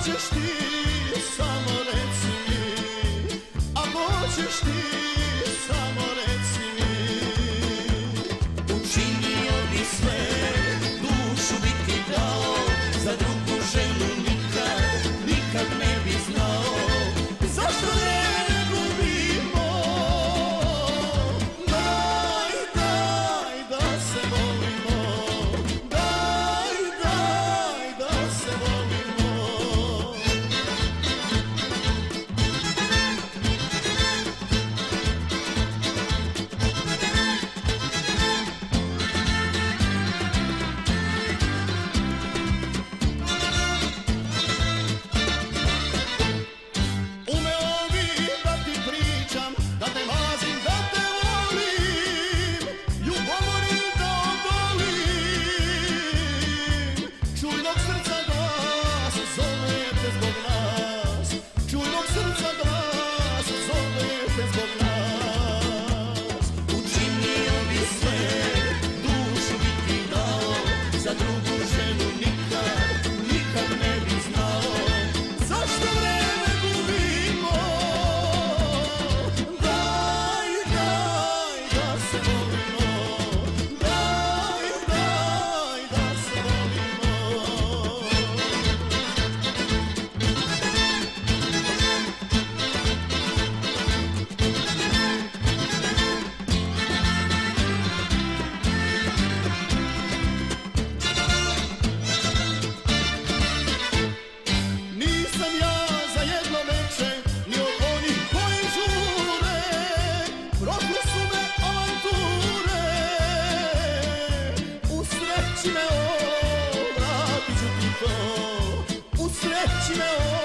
hoćeš ti, samo reci mi, ako hoćeš ti, samo reci mi. Učinio bi sve, dušu bi ti dao, za drugu ženu nikad, nikad ne bi znao. Zašto ne gubimo? Daj, daj da se volimo, daj, daj da se volimo. Umeo bi da ti pričam, da te mazim, da te volim, ljubomori da odolim. Čujnog srca glas zovete zbog nas, čujnog srca glas zovete zbog nas. Učinio bi sve, dušu bi ti dao, za drugu ženu nikad, nikad ne bi znao. Zašto vreme gubimo? Daj, daj da se volimo, daj, daj da se volimo. Nisam ja za jedno veče, ni od onih koji žure, prošle su me avanture. Usreći me, vratit ću ti to, usreći me,